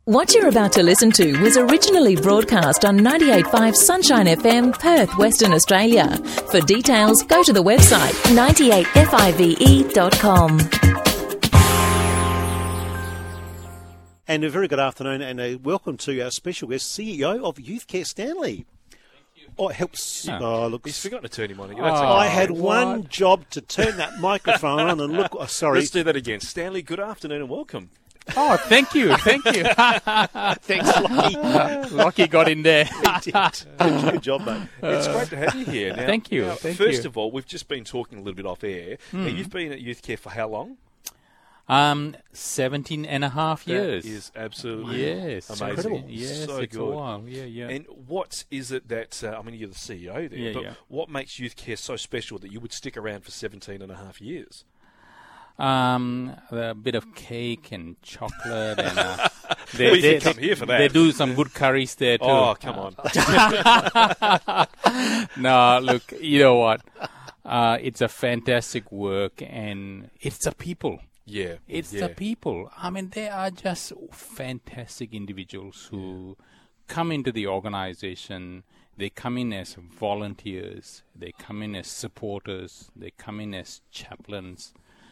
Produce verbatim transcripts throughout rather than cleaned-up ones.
What you're about to listen to was originally broadcast on ninety-eight point five Sunshine F M, Perth, Western Australia. For details, go to the website ninety-eight five dot com. And a very good afternoon and a welcome to our special guest, C E O of Youth Care Stanley. Oh, it helps. No. Oh, look. He's forgotten to turn him on again. Oh, That's I okay. had What? one job to turn that microphone on and look. Oh, sorry. Let's do that again. Stanley, good afternoon and welcome. Oh, thank you, thank you. Thanks, Lockie. Lockie got in there. He did. Good job, mate. It's great to have you here. Now, Thank you, now, thank first you. of all, we've just been talking a little bit off air. Now, you've been at Youth Care for how long? Um, seventeen and a half years. That is absolutely Yes, amazing. incredible. Yes, so it's good. a while. Yeah, yeah. And what is it that, uh, I mean, you're the C E O there, Yeah, but yeah. what makes Youth Care so special that you would stick around for seventeen and a half years? Um, a bit of cake and chocolate, and uh, they, Well, you they, can come here for that. They do some good curries there too. Oh, come on. No, look, you know what? Uh, it's a fantastic work, and it's the people. Yeah. It's yeah. the people. I mean, they are just fantastic individuals who come into the organization. They come in as volunteers. They come in as supporters. They come in as chaplains.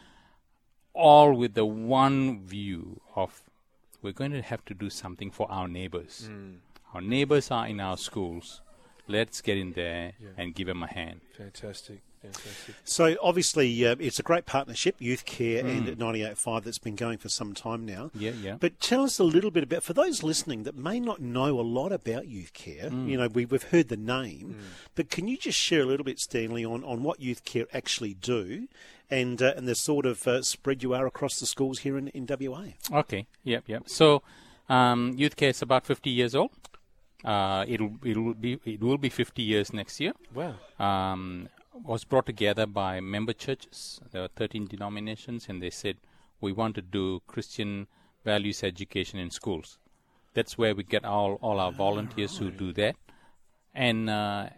All with the one view of we're going to have to do something for our neighbors. Mm. Our neighbors are in our schools. Let's get in there Yeah. and give them a hand. Fantastic. Fantastic. So, obviously, uh, it's a great partnership, Youth Care Mm. and ninety-eight point five, that's been going for some time now. Yeah, yeah. But tell us a little bit about, for those listening that may not know a lot about Youth Care, Mm. you know, we, we've heard the name, but can you just share a little bit, Stanley, on, on what Youth Care actually do and uh, and the sort of uh, spread you are across the schools here in, in W A? Okay. Yep. Yep. So, um, Youth Care is about fifty years old. Uh, it'll it'll be it will be fifty years next year. Wow. Um, was brought together by member churches. There were thirteen denominations, and they said we want to do Christian values education in schools. That's where we get all all our volunteers who do that. And uh,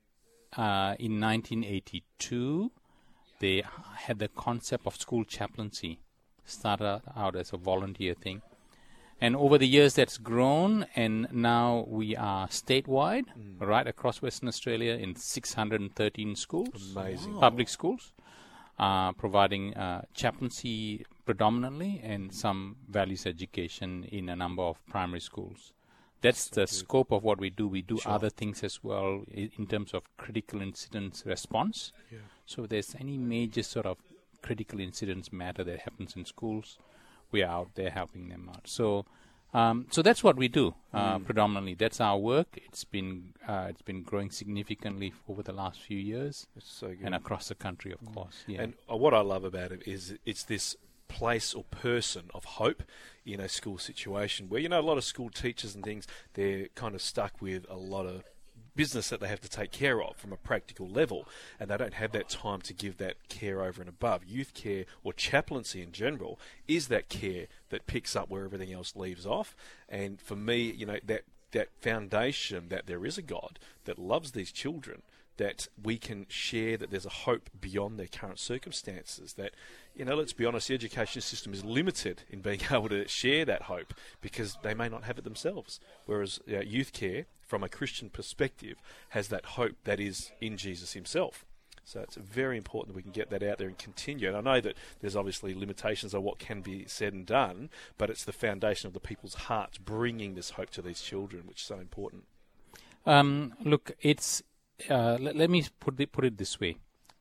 uh, in nineteen eighty-two, they had the concept of school chaplaincy. Started out as a volunteer thing. And over the years, that's grown, and now we are statewide, Mm. right across Western Australia in six hundred thirteen schools, Amazing. public schools, uh, providing uh, chaplaincy predominantly and some values education in a number of primary schools. That's the scope of what we do. We do Sure. other things as well in, in terms of critical incidents response. Yeah. So if there's any major sort of critical incidents matter that happens in schools, we are out there helping them out. So, um, so that's what we do uh, Mm. predominantly. That's our work. It's been uh, it's been growing significantly over the last few years It's so good. and across the country, of course. Yeah. And uh, what I love about it is it's this place or person of hope in a school situation where, you know, a lot of school teachers and things, they're kind of stuck with a lot of business that they have to take care of from a practical level, and they don't have that time to give that care over and above. Youth care, or chaplaincy in general, is that care that picks up where everything else leaves off. And for me, you know, that that foundation that there is a God that loves these children, that we can share that there's a hope beyond their current circumstances, that, you know, let's be honest, the education system is limited in being able to share that hope because they may not have it themselves. Whereas uh, Youth Care, from a Christian perspective, has that hope that is in Jesus himself. So it's very important that we can get that out there and continue. And I know that there's obviously limitations on what can be said and done, but it's the foundation of the people's hearts bringing this hope to these children, which is so important. Um, look, it's uh, let, let me put it, put it this way.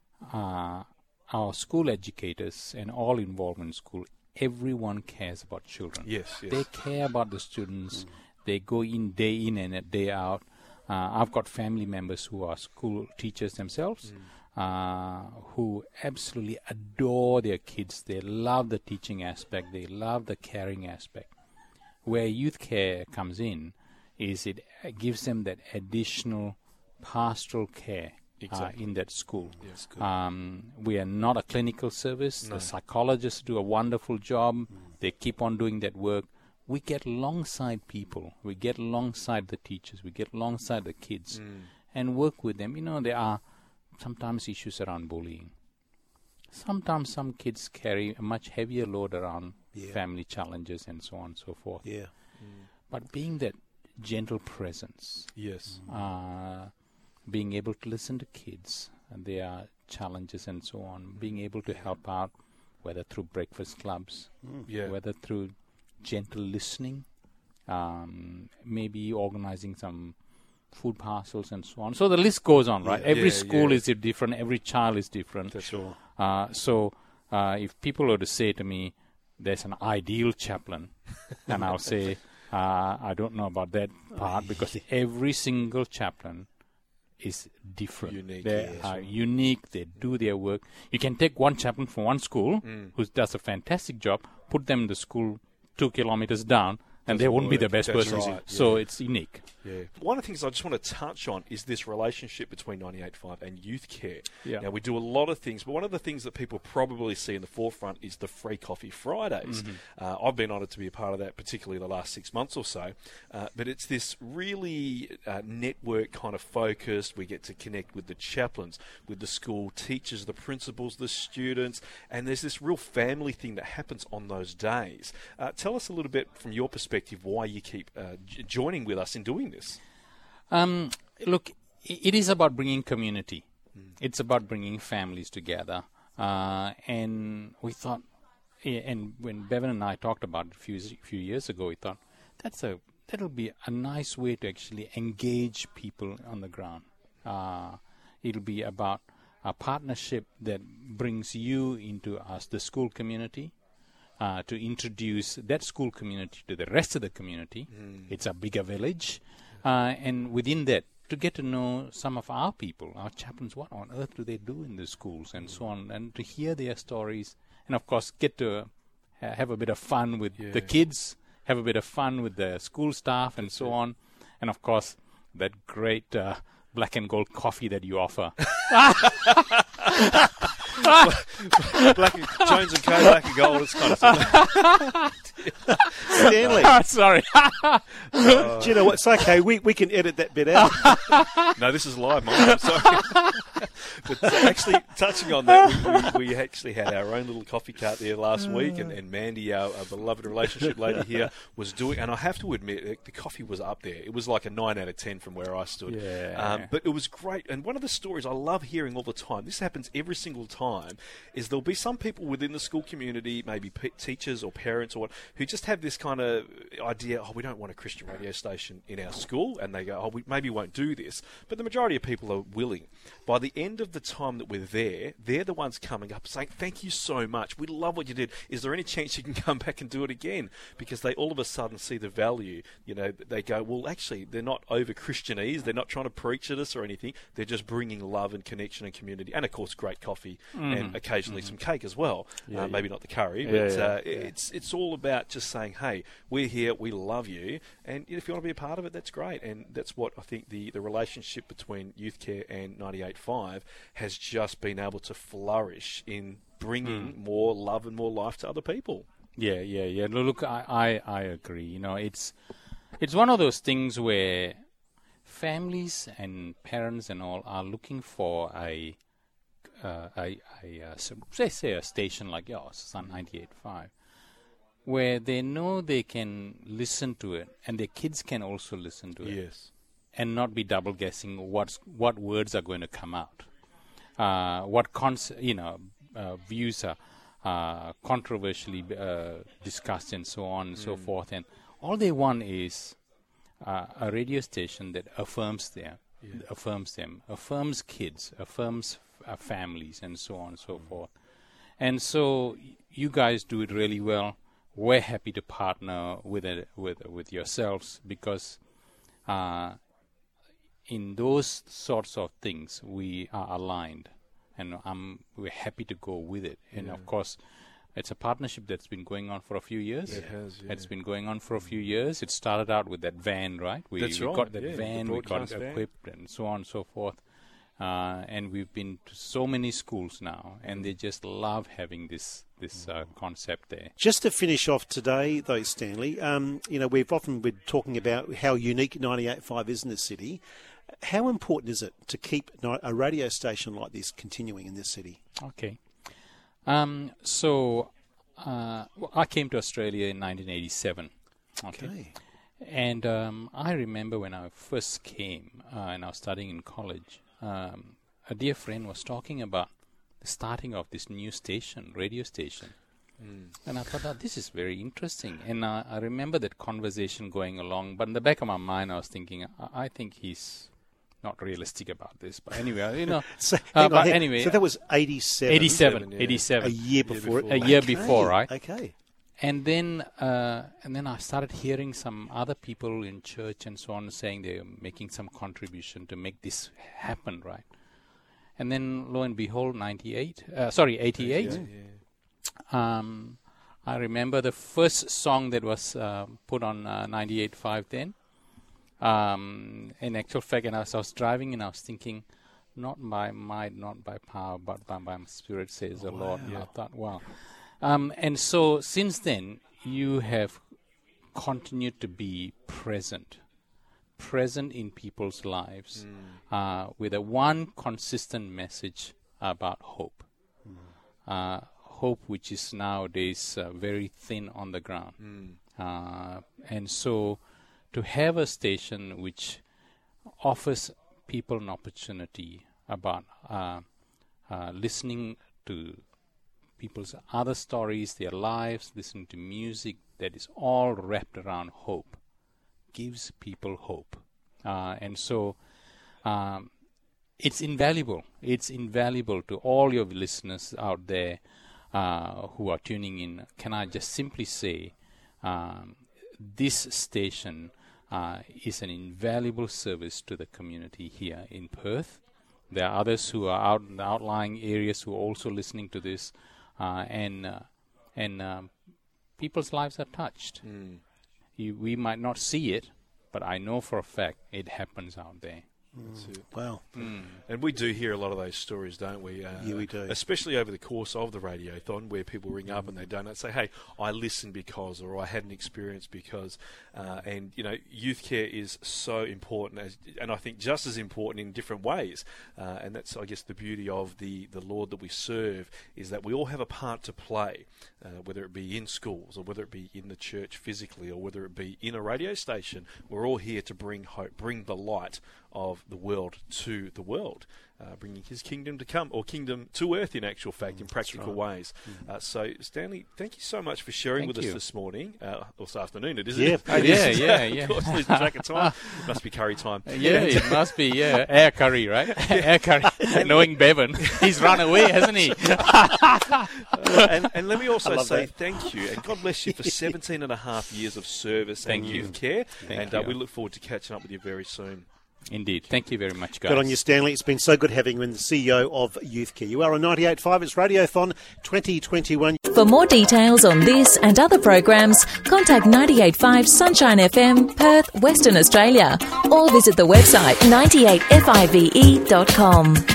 Uh, our school educators and all involved in school, everyone cares about children. Yes, yes. They care about the students. Mm. They go in day in and day out. Uh, I've got family members who are school teachers themselves, mm. uh, who absolutely adore their kids. They love the teaching aspect. They love the caring aspect. Where Youth Care comes in is it gives them that additional pastoral care exactly. uh, in that school. Yes, good. Um, we are not a clinical service. No. The psychologists do a wonderful job. Mm. They keep on doing that work. We get alongside people. We get alongside the teachers. We get alongside the kids mm. and work with them. You know, there are sometimes issues around bullying. Sometimes some kids carry a much heavier load around yeah. family challenges and so on and so forth. Yeah. but being that gentle presence, Yes. uh, being able to listen to kids and their challenges and so on, being able to help out, whether through breakfast clubs, Yeah. whether through gentle listening, um, maybe organizing some food parcels and so on. So the list goes on, right? Yeah. Every Yeah, school yeah. is different. Every child is different. That's sure. Uh, so uh, if people were to say to me, there's an ideal chaplain, and I'll say, uh, I don't know about that part, because every single chaplain is different. Unique, They yeah, are sure. unique. They do their work. You can take one chaplain from one school Mm. who does a fantastic job, put them in the school two kilometers down, and they Doesn't won't be the work. best That's person. right, So yeah. it's unique. Yeah. One of the things I just want to touch on is this relationship between ninety-eight point five and youth care. Yeah. Now, we do a lot of things, but one of the things that people probably see in the forefront is the Free Coffee Fridays. Uh, I've been honoured to be a part of that, particularly the last six months or so. Uh, but it's this really uh, network kind of focused. We get to connect with the chaplains, with the school teachers, the principals, the students, and there's this real family thing that happens on those days. Uh, tell us a little bit from your perspective why you keep uh, j- joining with us in doing this. Um, look, i- it is about bringing community. It's about bringing families together. Uh, and we thought, eh, and when Bevan and I talked about it a few, few years ago, we thought that's a that'll be a nice way to actually engage people on the ground. Uh, it'll be about a partnership that brings you into us, the school community, uh, to introduce that school community to the rest of the community. It's a bigger village. Uh, and within that, to get to know some of our people, our chaplains, what on earth do they do in the schools and so on, and to hear their stories, and of course get to ha- have a bit of fun with Yeah. the kids, have a bit of fun with the school staff and so on, and of course that great uh, black and gold coffee that you offer. Black and, Jones and Co. Black and Gold. It's kind of Stanley, Sorry. do you know what? It's okay. We we can edit that bit out. no, this is live, Mike. I'm sorry. But uh, actually, touching on that, we, we, we actually had our own little coffee cart there last week, and, and Mandy, our, our beloved relationship lady here, was doing. And I have to admit, it, the coffee was up there. It was like a nine out of ten from where I stood. Yeah. Um, but it was great. And one of the stories I love hearing all the time. This happens every single time. Is there'll be some people within the school community, maybe p- teachers or parents or what, who just have this kind of idea. Oh, we don't want a Christian radio station in our school, and they go, oh, we maybe won't do this. But the majority of people are willing. By the end of the time that we're there, they're the ones coming up saying, thank you so much. We love what you did. Is there any chance you can come back and do it again? Because they all of a sudden see the value. You know, they go, well, actually, they're not over Christianese. They're not trying to preach at us or anything. They're just bringing love and connection and community. And, of course, great coffee and occasionally some cake as well. Yeah, uh, maybe not the curry, Yeah, but yeah, uh, yeah. it's it's all about just saying, hey, we're here, we love you. And if you want to be a part of it, that's great. And that's what I think the, the relationship between Youth Care and ninety-eight point five has just been able to flourish in bringing more love and more life to other people. Yeah, yeah, yeah. No, Look, I, I, I agree. You know, it's it's one of those things where families and parents and all are looking for a uh, a, a uh, so- say say a station like yours, Sun ninety-eight point five, where they know they can listen to it, and their kids can also listen to it, Yes. and not be double guessing what's what words are going to come out, uh, what cons- you know uh, views are uh, controversially uh, discussed, and so on and so forth. And all they want is uh, a radio station that affirms them, affirms them, affirms kids, affirms uh, families, and so on and so forth. And so y- you guys do it really well. We're happy to partner with it, with with yourselves, because uh, in those sorts of things we are aligned, and um, we're happy to go with it. And of course, it's a partnership that's been going on for a few years. It has, yeah. It's been going on for a few years. It started out with that van, right? We, That's we right, got that yeah, the van, we got broadcast it van. equipped, and so on and so forth. Uh, and we've been to so many schools now, and they just love having this this uh, concept there. Just to finish off today, though, Stanley, um, you know, we've often been talking about how unique ninety-eight point five is in this city. How important is it to keep ni- a radio station like this continuing in this city? Okay. Um, so uh, well, I came to Australia in nineteen eighty-seven. Okay. Okay. and um, I remember when I first came uh, and I was studying in college, um, a dear friend was talking about the starting of this new station, radio station. Mm. And I thought, oh, this is very interesting. And uh, I remember that conversation going along. But in the back of my mind, I was thinking, I, I think he's not realistic about this. But anyway, you know. so, uh, on, but hang, anyway. So that was eighty-seven. eighty-seven. yeah. eighty-seven. A year before. before. A year okay. before, right? Okay. And then, uh, and then I started hearing some other people in church and so on saying they're making some contribution to make this happen, right? And then, lo and behold, ninety-eight, uh, sorry, eighty-eight. Yeah, yeah. Um, I remember the first song that was uh, put on uh, ninety-eight point five then. Um, in actual fact, and I was, I was driving and I was thinking, not by might, not by power, but by my spirit, says the wow. Lord. And Yeah. I thought, wow. Um, and so since then, you have continued to be present, present in people's lives mm. uh, with a one consistent message about hope. Mm. Uh, hope which is nowadays uh, very thin on the ground. Mm. Uh, and so to have a station which offers people an opportunity about uh, uh, listening to people's other stories, their lives, listening to music that is all wrapped around hope, gives people hope. Uh, and so um, it's invaluable. It's invaluable to all your listeners out there uh, who are tuning in. Can I just simply say um, this station uh, is an invaluable service to the community here in Perth. There are others who are out in the outlying areas who are also listening to this, uh, and uh, and um, people's lives are touched. Mm. You, we might not see it, but I know for a fact it happens out there. That's it. Wow. Mm. And we do hear a lot of those stories, don't we? Uh, yeah, we do. Especially over the course of the Radiothon, where people ring up and they donate, say, hey, I listened because, or I had an experience because. Uh, and, you know, youth care is so important, as, and I think just as important in different ways. Uh, and that's, I guess, the beauty of the, the Lord that we serve, is that we all have a part to play, uh, whether it be in schools or whether it be in the church physically or whether it be in a radio station. We're all here to bring hope, bring the light of the world to the world, uh, bringing his kingdom to come, or kingdom to earth in actual fact, in practical right. ways. Mm-hmm. Uh, so, Stanley, thank you so much for sharing thank with you. us this morning, uh, or this afternoon it is, yeah. isn't it? Yeah, yeah, yeah. Of course, losing track of time. It must be curry time. Yeah, it must be, yeah. Air curry, right? Air curry. Knowing Bevan, he's run away, hasn't he? uh, and, and let me also say that. thank you, and God bless you for seventeen and a half years of service Thank and you. youth care. Thank and uh, you. we look forward to catching up with you very soon. Indeed. Thank you very much, guys. Good on you, Stanley. It's been so good having you in, the C E O of Youth Care. You are on ninety-eight point five. It's Radiothon twenty twenty-one. For more details on this and other programs, contact ninety-eight point five Sunshine F M, Perth, Western Australia, or visit the website ninety-eight five e dot com.